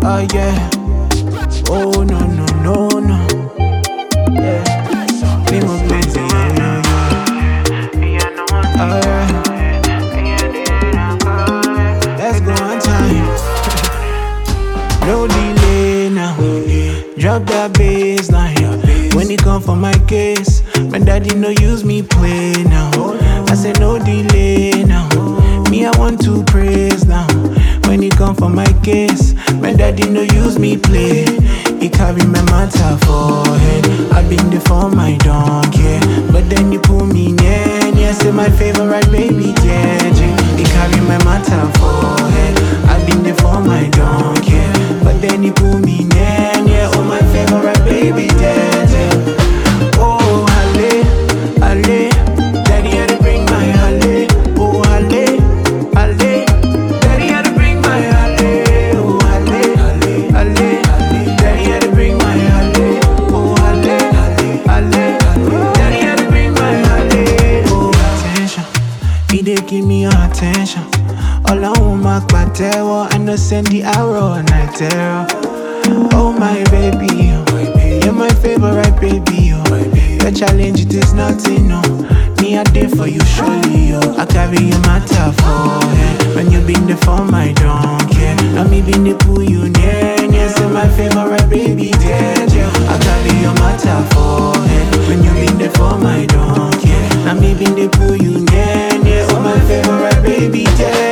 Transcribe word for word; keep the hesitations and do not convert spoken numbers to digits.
Oh yeah. Oh no no no no. Yeah. Be my busy, yeah yeah yeah. Oh yeah. Let's go on time. No delay now. Drop that baseline. When it come for my case, my daddy no use me play now. I say no delay now. Me I want to praise now. When it come for my case, my daddy no use me play. He carry my matter for head. I been there for my donkey, but then you pull me near. Yeah, say my favorite baby, yeah, yeah. He carry my matter for head. I been there for my donkey, but then you pull me near. Yeah, oh my favorite baby, yeah, yeah. Oh, halle, halle, daddy had to bring my halle. Oh, halle, halle, daddy had to bring my halle. Oh, halle, halle, halle, daddy had to bring my halle. Oh, halle, halle, daddy had to bring my halle. Oh, attention, he dey give me your attention. All I want my patewo, I know send the arrow and I terror. Oh my baby, oh. You're my favorite baby, oh. Your challenge it is nothing, no. Me I did for you surely, yo. I carry your matter for head. When you been there for my donkey, now me been there pull you near. Yes, you're my favorite baby, dead, yeah. I carry your matter for head. When you been there for my donkey, now me been there pull you near. Yeah, oh my favorite baby, dead.